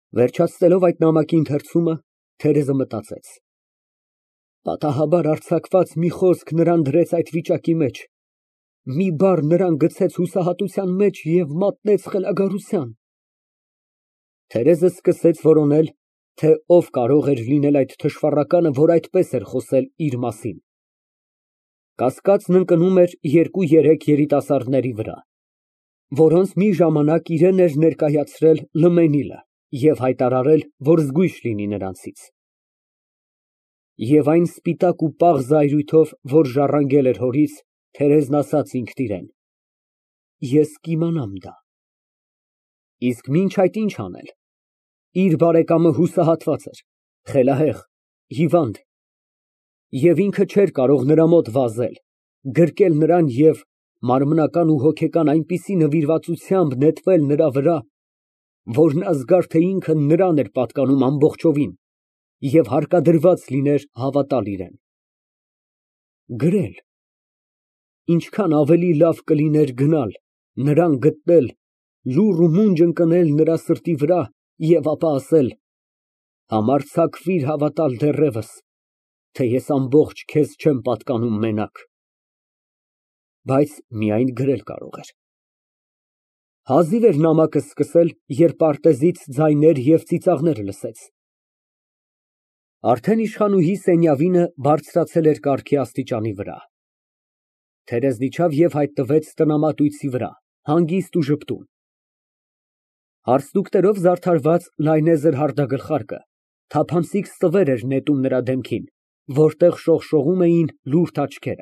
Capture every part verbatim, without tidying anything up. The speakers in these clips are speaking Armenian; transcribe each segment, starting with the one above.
Վերջացնելով այդ նամակի ընթերցումը, Թերեզը մտածեց. պատահաբար արձակված մի խոսք նրան դրեց այդ վիճակի մեջ, մի բառ նրան գցեց հուսահատության մեջ և մատնեց խելագարության։ Թերեզը սկսեց որոնել, թե ով կարող էր լինել այդ թշվառականը, որ այդպես էր խոսել իր մասին։ Կասկածն ընկնում էր երկու֊երեք երիտասարդների վրա, որոնց մի ժամանակ իրան էր ներկայացրել Լմենիլը և հայտարարել, որ զգույշ լինի նրանցից։ Եվ այն սպիտակ ու պաղ զայրույթով, որ ժառանգել էր հորից, Թերեզն ասաց ինքն իրեն. ես կիմանամ դա։ Իսկ մինչ այդ ինչ անել։ Իր բարեկամը հուսահատված էր, խելահեղ, հիվանդ, և ինքը չէր կարող նրա մոտ վազել, գրկել նրան և մարմնական ու հոգեկան այնպիսի նվիրվածությամբ նետվել նրա վրա, որ նա զգար, թե ինքը նրան էր պատկանում ամբողջովին և հարկադրված լիներ հավատալ իրան։ Գրել, ինչքան ավելի լավ կլիներ գնալ, նրան գտնել, լուռ ու մունջ ընկնել նրա սրտի վրա և ապա ասել. համարձակվիր հավատալ դեռևս, թե ես ամբողջ քեզ չեմ պատկանում մենակ։ Բայց միայն գրել կարող էր։ Հազիվ էր նամակը սկսել, երբ պարտեզից ձայներ և ծիծաղներ լսեց։ Արդեն իշխանուհի Սենյավինը բարձրացել էր կառքի աստիճանի վրա։ Թերեզն իջավ և հայտնվեց տնամատույցի վրա, հանգիստ ու ժպտուն։ Հարսնուկներով զարդարված լայնեզր հարդագլխարկը թափանցիկ ստվեր էր նետում նրա դեմքին, որտեղ շողշողում էին լուրջ աչքերը։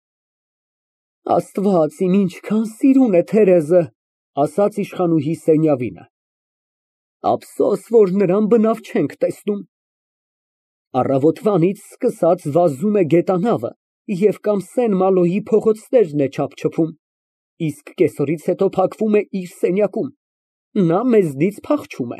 Աստված իմ, ինչքան սիրուն է Թերեզը, ասաց իշխանուհի Սենյավինը։ Ափսոս, որ նրան բնավ չենք տեսնում։ Առավոտվանից սկսած վազում է գետանավը և կամ Սեն֊Մալոյի փողոցներն է չափչփում, իսկ կեսօրից հետո փակվում է իր սենյակում, նա մեզնից փախչում է։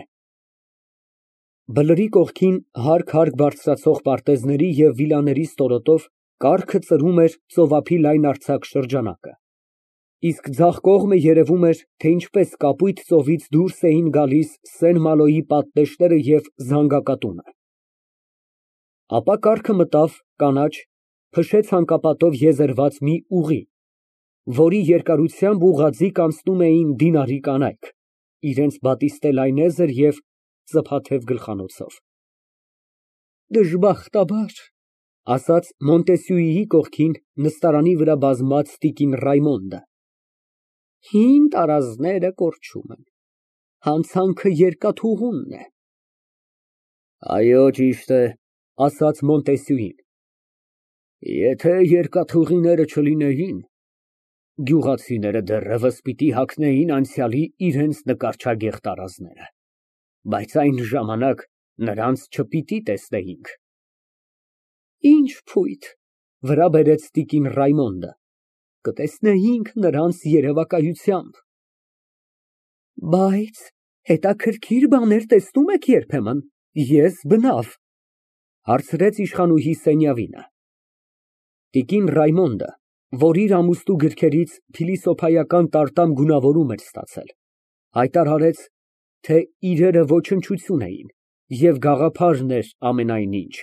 Բլրի կողքին հարկ֊հարկ բարձրացող պարտեզների և վիլաների ստորոտով կառքը ծրում էր ծովափի լայնարձակ շրջանակը, իսկ ձախ կողմը երևում էր, թե ինչպես կապույտ ծովից դուրս էին գալիս Սեն֊Մալոյի պատնեշները և զանգակատունը։ Ապա կառքը մտավ կանաչ, փշե ցանկապատով եզերված մի ուղի, որի երկարությամբ ուղղաձիգ անցնում էին դինարի կանայք, իրենց բատիստե լայնեզր և ծփաթև գլխանոցով։ Դժբախտաբար, ասաց Մոնտեսյուիի կողքին նստարանի վրա բազմած տիկին Ռայմոնդը, հին տարազները կորչում են, հանցանքը երկաթուղունն է։ Այո, ճիշտ է, ասաց Մոնտեսյուին։ Եթե երկաթուղիները չլինեին, գյուղացիները դեռևս պիտի հագնեին անցյալի իրենց նկարչագեղ տարազները, բայց այն ժամանակ նրանց չպիտի տեսնեինք։ Ինչ փույթ, վրա բերեց տիկին Ռայմոնդը, կտեսնեինք նրանց երևակայությամբ։ Բայց հետաքրքիր բաներ տեսնո՞ւմ եք երբեմն, ես բնավ, հարցրեց իշխանուհի Սենյավինը։ Տիկին Ռայմոնդը, որ իր ամուստու գրքերից փիլիսոփայական տարտամ գունավորում էր ստացել, հայտարարեց, թե իրերը ոչնչություն էին և գաղափարն էր ամենայն ինչ։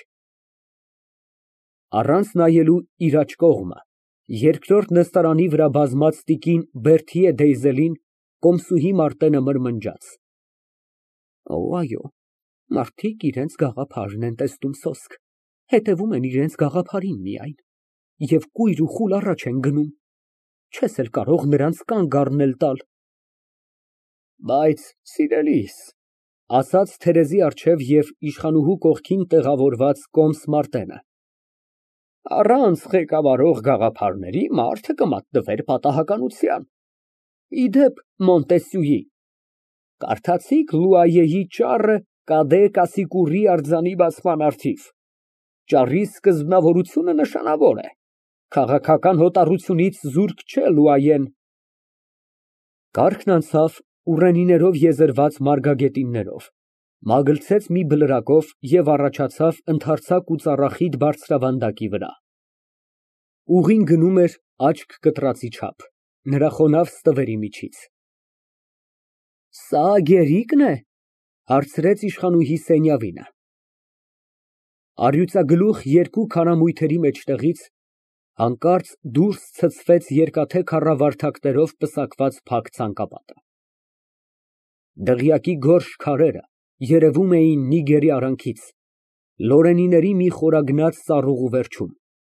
Առանց նայելու իր աջ կողմը, երկրորդ նստարանի վրա բազմած տիկին Բերթիե Դեյզելին կոմսուհի Մարտենը մրմնջաց. Այո, մարդիկ իրենց գաղափարն են տեսնում սոսկ, հետևում են իրենց գաղափարին միայն և կույր ու խուլ առաջ են գնում, չես էլ կարող նրանց կանգ առնել տալ։ Բայց, սիրելիս, ասաց Թերեզի առջև և իշխանուհու կողքին տեղավորված կոմս Մարտենը, առանց ղեկավարող գաղափարների մարդը կմատնվեր պատահականության։ Ի դեպ, Մոնտեսյուի, կարդացի՞ք Լուայեի ճառը Կադե Կասիկուռի արձանի բացման առթիվ։ Ճառի սկզբնավորությունը նշանավոր է, քաղաքական հոտառությունից զուրկ չէ Լուայեն։ Կառքն անցավ ուռենիներով եզերված մարգագետիններով, մագլցեց մի բլրակով և առաջացավ ընդարձակ ու ծառախիտ բարձրավանդակի վրա։ Ուղին գնում էր աչք կտրածի չափ, նրա խոնավ ստվերի միջից։ Սա գերիկն է, Հարցրեց իշխանուհի Սենյավինը։ Առյուծագլուխ երկու քարամույթերի մեջտեղից հանկարծ դուրս ցցվեց երկաթե քառավարդակներով պսակված փակ ցանկապատը։ Դղյակի գորշ քարերը երևում էին Նիգերի արանքից, Լորենիների մի խորագնաց ծառուղու վերջում։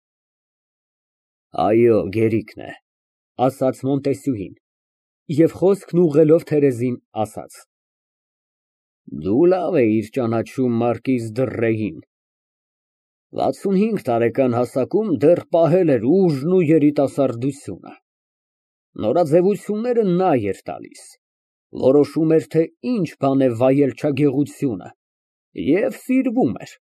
Այո, գերիքն է, ասաց Մոնտեսյուին, և խոսքն ուղղելով Թերեզին, ասաց. Դու լավ էիր ճանաչում մարկիզ Դռեյին, վաթսունհինգ տարեկան հասակում դեռ պահել էր ուժն ու երիտասարդությունը, նորաձևությունները նա էր տալիս, որոշում էր, թե ինչ բան է վայելչագեղությունը և սիրվում էր,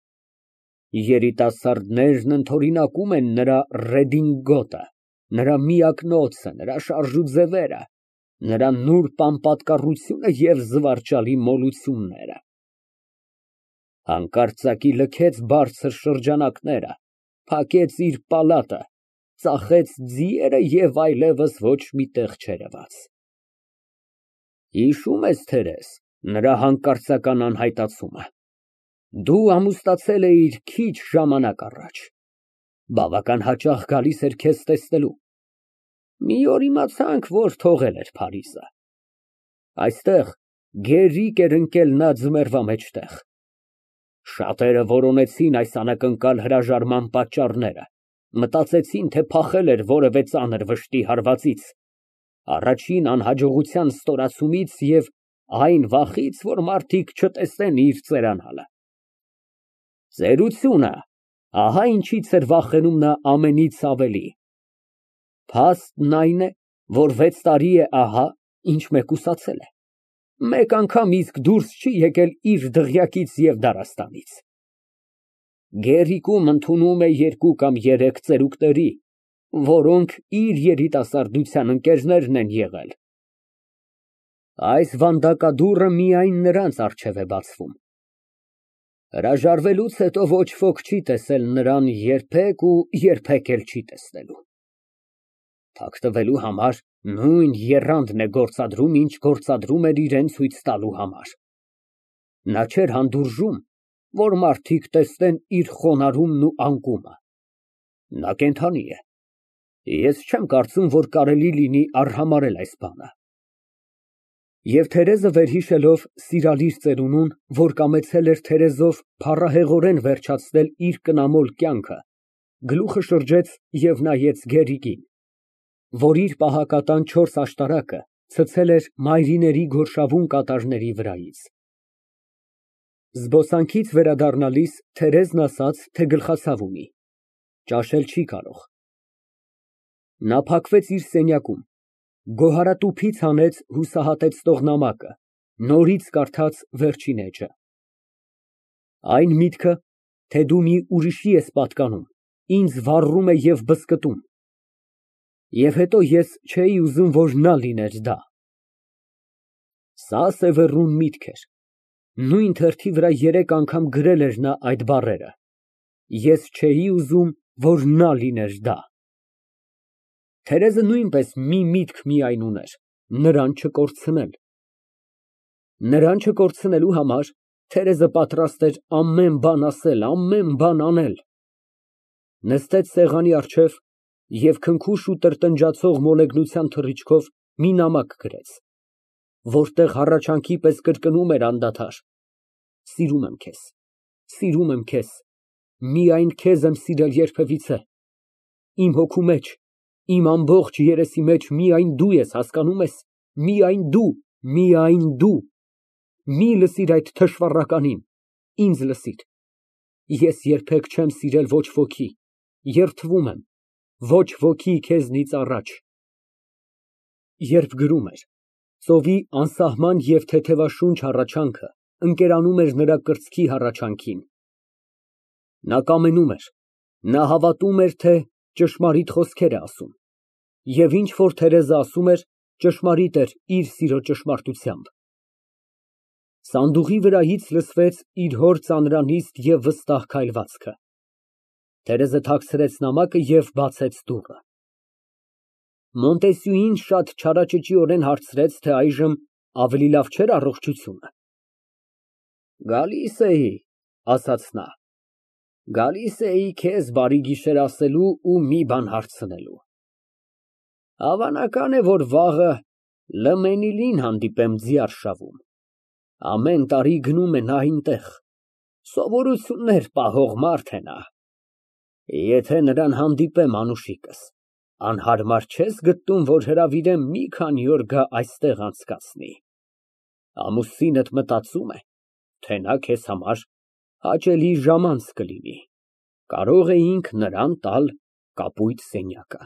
երիտասարդներն ընդօրինակում են նրա ռեդինգոտը, նրա միակնոցը, նրա շարժուձևերը, նրա նուրբ անպատկառությունը և զվարճալի մոլությունները։ Հանկարծակի լքեց բարձր շրջանակները, փակեց իր պալատը, ծախեց ձիերը և այլևս ոչ մի տեղ չերևաց։ Հիշո՞ւմ ես, Թերեզ, նրա հանկարծական անհայտացումը, դու ամուսնացել էիր քիչ ժամանակ առաջ, բավական հաճախ գալիս էր քեզ տեսնելու, մի օր իմացանք, որ թողել էր Փարիզը, այստեղ գերիկ էր ընկել նա ձմեռվա մեջտեղ, շատերը որոնեցին այս անակնկալ հրաժարման պատճառները, մտածեցին, թե փախել էր որևէ ծանր վշտի հարվածից, առաջին անհաջողության ստորացումից և այն վախից, որ մարդիկ չտեսնեն իր ծերանալը։ Ծերությունը, ահա ինչից էր վախենում նա ամենից ավելի։ Փաստն այն է, որ վեց տարի է ահա, ինչ մեկուսացել է, մեկ անգամ իսկ դուրս չի եկել իր դղյակից և դարաստանից։ Գերիկում ընդունում է երկու կամ երեք ծերուկների, որոնք իր երիտասարդության ընկերներն են եղել։ Այս վանդակադուռը միայն նրանց առջև է բացվում։ Հրաժարվելուց հետո ոչ ոք չի տեսել նրան երբեք ու երբեք էլ չի տեսնելու։ Թաքնվելու համար նույն եռանդն է գործադրում, ինչ գործադրում էր իրան ցույց տալու համար։ Նա չէր հանդուրժում, որ մարդիկ տեսնեն իր խոնարհումն ու անկումը։ Նա կենդանի է։ Ես չեմ կարծում, որ կարելի լինի արհամարհել այս բանը։ Եվ Թերեզը վերհիշելով սիրալիր ծերունուն, որ կամեցել էր Թերեզով փառահեղորեն վերջացնել իր կնամոլ կյանքը, գլուխը շրջեց և նայեց գերիկին, որ իր պահակատան չորս աշտարակը ցցել էր մայրիների գորշավուն կատարների վրայից։ Զբոսանքից վերադառնալիս Թերեզն ասաց, թե գլխացավ ունի, ճաշել չի կարող։ Նա փակվեց իր սենյակում, գոհարատուփից հանեց հուսահատեցնող նամակը, նորից կարդաց վերջին էջը։ Այն միտքը, թե դու մի ուրիշի ես պատկանում, ինձ վառում է և բզկտում, և հետո ես չէի ուզում, որ նա լիներ դա։ Սա սևեռուն միտք էր, նույն թերթի վրա երեք անգամ գրել էր նա այդ բառերը. ես չէի ուզում, որ նա լիներ դա։ Թերեզը նույնպես մի միտք միայն ուներ, նրան չկորցնել։ Նրան չկորցնելու համար Թերեզը պատրաստ էր ամեն բան ասել, ամեն բան անել։ Նստեց սեղանի առջև և քնքուշ ու տրտնջացող մոլեգնության թռիչքով մի նամակ գրեց, որտեղ հառաչանքի պես կրկնում էր անդադար. Սիրում եմ քեզ, սիրում եմ քեզ, միայն քեզ եմ սիրել երբևիցե, իմ հոգու մեջ, իմ ամբողջ երեսի մեջ միայն դու ես, հասկանո՞ւմ ես, միայն դու, միայն դու, մի լսիր այդ թշվառականին, ինձ լսիր, ես երբեք չեմ սիրել ոչ ոքի, երդվում եմ, ոչ ոքի քեզնից առաջ։ Երբ գրում էր, ծովի անսահման և թեթևաշունչ հառաչանքը ընկերանում էր նրա կրծքի հառաչանքին։ Նա կամենում էր, նա հավատում էր, թե ճշմարիտ խոսքեր է ասում, և ինչ որ Թերեզը ասում էր, ճշմարիտ էր իր սիրո ճշմարտությամբ։ Սանդուղի վրայից լսվեց իր հոր ծանրանիստ և վստահ քայլվածքը։ Թերեզը թաքցրեց նամակը և բացեց դուռը։ Մոնտեսյուին շատ չարաճճիորեն հարցրեց, թե այժմ ավելի լավ չէր առողջությունը։ Գալիս էի, ասաց նա, գալիս էի քեզ բարի գիշեր ասելու ու մի բան հարցնելու։ Հավանական է, որ վաղը Լմենիլին հանդիպեմ Ձիարշավում, ամեն տարի գնում է նա այնտեղ, սովորություններ պահող մարդ է նա, եթե նրան հանդիպեմ անուշիկս, անհարմար չես գտնում, որ հրավիրեմ մի քանի օր գա այստեղ անցկացնի։ Ամուսինդ մտածում է, թե նա քեզ համար հաճելի ժամանց կլինի, կարող էինք նրան տալ կապույտ սենյակը։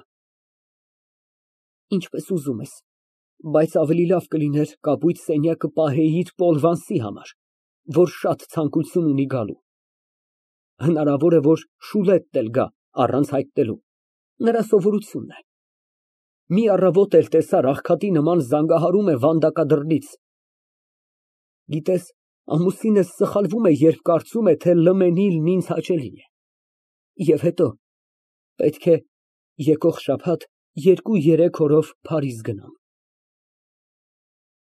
Ինչպես ուզում ես, բայց ավելի լավ կլիներ կապույտ սենյակը պահեիր Պոլ Վանսի համար, որ շատ ցանկություն ունի գալու։ Հնարավոր է, որ Շուլետն էլ գա առանց հայտնելու, նրա սովորությունն է։ Մի առավոտ էլ տեսար աղքատի նման զանգահարում է վանդակադրնից։ Գիտես, ամուսինս սխալվում է, երբ կարծում է, թե Լմենիլն ինձ հաճելի է։ Եվ հետո, պետք է եկող շաբաթ երկու֊երեք օրով Փարիզ գնամ։